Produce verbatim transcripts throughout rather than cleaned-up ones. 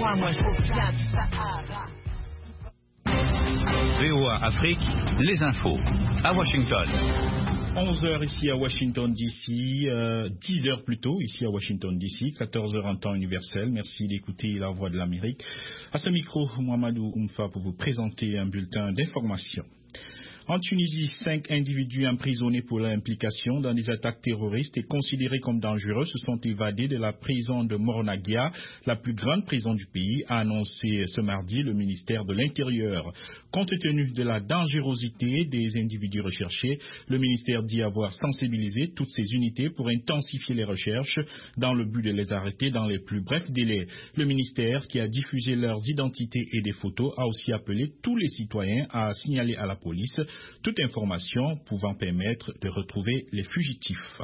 moi, moi je viens du Sahara. V O A Afrique, les infos, à Washington. onze heures ici à Washington D C, euh, dix heures plutôt ici à Washington D C, quatorze heures en temps universel. Merci d'écouter la voix de l'Amérique. À ce micro, Mohamedou Oumfa pour vous présenter un bulletin d'information. En Tunisie, cinq individus emprisonnés pour leur implication dans des attaques terroristes et considérés comme dangereux se sont évadés de la prison de Mornagia, la plus grande prison du pays, a annoncé ce mardi le ministère de l'Intérieur. Compte tenu de la dangerosité des individus recherchés, le ministère dit avoir sensibilisé toutes ses unités pour intensifier les recherches dans le but de les arrêter dans les plus brefs délais. Le ministère, qui a diffusé leurs identités et des photos, a aussi appelé tous les citoyens à signaler à la police toute information pouvant permettre de retrouver les fugitifs.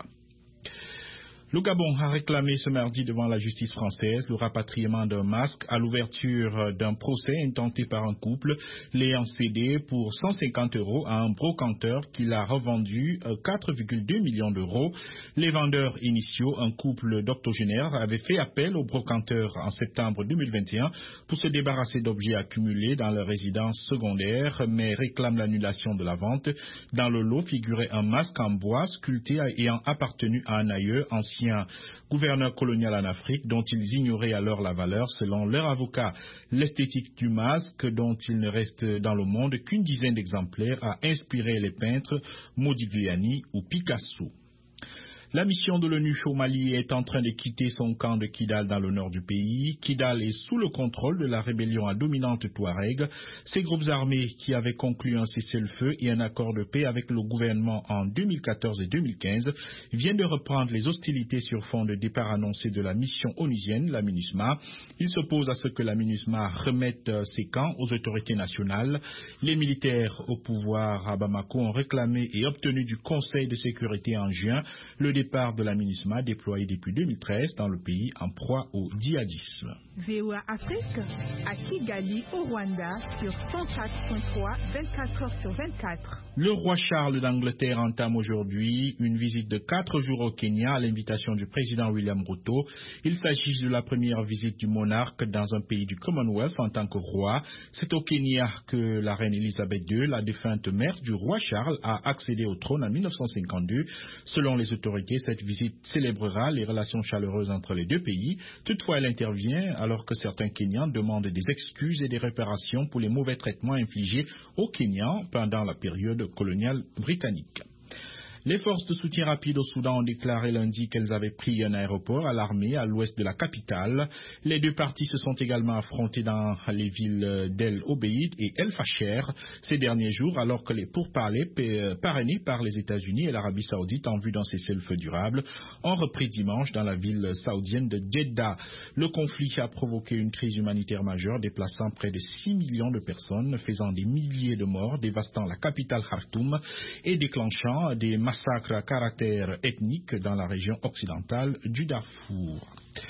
Le Gabon a réclamé ce mardi devant la justice française le rapatriement d'un masque à l'ouverture d'un procès intenté par un couple l'ayant cédé pour cent cinquante euros à un brocanteur qui l'a revendu quatre virgule deux millions d'euros. Les vendeurs initiaux, un couple d'octogénaires, avaient fait appel au brocanteur en septembre deux mille vingt et un pour se débarrasser d'objets accumulés dans leur résidence secondaire, mais réclament l'annulation de la vente. Dans le lot figurait un masque en bois sculpté ayant appartenu à un aïeux ancien gouverneur colonial en Afrique dont ils ignoraient alors la valeur selon leur avocat. L'esthétique du masque, dont il ne reste dans le monde qu'une dizaine d'exemplaires, a inspiré les peintres Modigliani ou Picasso. La mission de l'ONU au Mali est en train de quitter son camp de Kidal dans le nord du pays. Kidal est sous le contrôle de la rébellion à dominante Touareg. Ces groupes armés qui avaient conclu un cessez-le-feu et un accord de paix avec le gouvernement en deux mille quatorze et deux mille quinze viennent de reprendre les hostilités sur fond de départ annoncé de la mission onusienne, la MINUSMA. Il s'oppose à ce que la MINUSMA remette ses camps aux autorités nationales. Les militaires au pouvoir à Bamako ont réclamé et obtenu du Conseil de sécurité en juin le départ de la MINUSMA déployée depuis deux mille treize dans le pays en proie au djihadisme. V O A Afrique à Kigali au Rwanda sur cent quatre point trois, vingt-quatre heures sur vingt-quatre. Le roi Charles d'Angleterre entame aujourd'hui une visite de quatre jours au Kenya à l'invitation du président William Ruto. Il s'agit de la première visite du monarque dans un pays du Commonwealth en tant que roi. C'est au Kenya que la reine Elisabeth deux, la défunte mère du roi Charles, a accédé au trône en mille neuf cent cinquante-deux. Selon les autorités, cette visite célébrera les relations chaleureuses entre les deux pays. Toutefois, elle intervient alors que certains Kenyans demandent des excuses et des réparations pour les mauvais traitements infligés aux Kenyans pendant la période coloniale britannique. Les forces de soutien rapide au Soudan ont déclaré lundi qu'elles avaient pris un aéroport à l'armée à l'ouest de la capitale. Les deux parties se sont également affrontées dans les villes d'El Obeid et El Fasher ces derniers jours, alors que les pourparlers parrainés par les États-Unis et l'Arabie Saoudite en vue d'un cessez-le-feu durable ont repris dimanche dans la ville saoudienne de Jeddah. Le conflit a provoqué une crise humanitaire majeure, déplaçant près de six millions de personnes, faisant des milliers de morts, dévastant la capitale Khartoum et déclenchant des massacres à caractère ethnique dans la région occidentale du Darfour.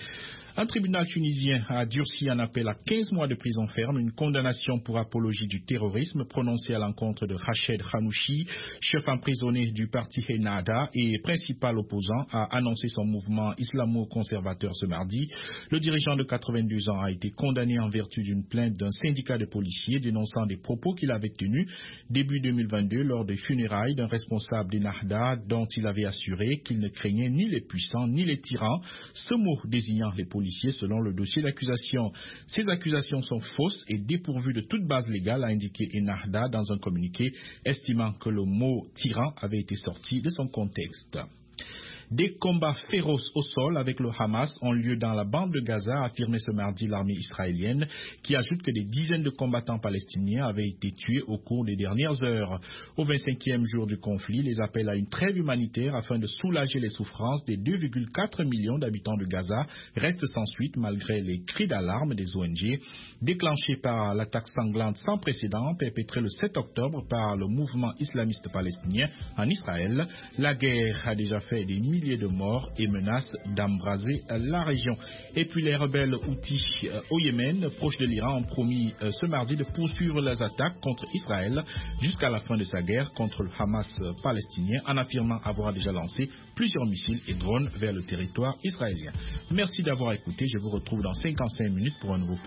Un tribunal tunisien a durci un appel à quinze mois de prison ferme, une condamnation pour apologie du terrorisme prononcée à l'encontre de Rached Khanouchi, chef emprisonné du parti Ennahda et principal opposant, a annoncé son mouvement islamo-conservateur ce mardi. Le dirigeant de quatre-vingt-deux ans a été condamné en vertu d'une plainte d'un syndicat de policiers dénonçant des propos qu'il avait tenus début deux mille vingt-deux lors des funérailles d'un responsable d'Ennahda dont il avait assuré qu'il ne craignait ni les puissants ni les tyrans, ce mot désignant les policiers selon le dossier d'accusation. Ces accusations sont fausses et dépourvues de toute base légale, a indiqué Ennahda dans un communiqué, estimant que le mot tyran avait été sorti de son contexte. Des combats féroces au sol avec le Hamas ont lieu dans la bande de Gaza, a affirmé ce mardi l'armée israélienne, qui ajoute que des dizaines de combattants palestiniens avaient été tués au cours des dernières heures. Au vingt-cinquième jour du conflit, les appels à une trêve humanitaire afin de soulager les souffrances des deux virgule quatre millions d'habitants de Gaza restent sans suite malgré les cris d'alarme des O N G, déclenchés par l'attaque sanglante sans précédent perpétrée le sept octobre par le mouvement islamiste palestinien en Israël. La guerre a déjà fait des milliers de morts et menace d'embraser la région. Et puis les rebelles houthis au Yémen, proches de l'Iran, ont promis ce mardi de poursuivre leurs attaques contre Israël jusqu'à la fin de sa guerre contre le Hamas palestinien, en affirmant avoir déjà lancé plusieurs missiles et drones vers le territoire israélien. Merci d'avoir écouté. Je vous retrouve dans cinquante-cinq minutes pour un nouveau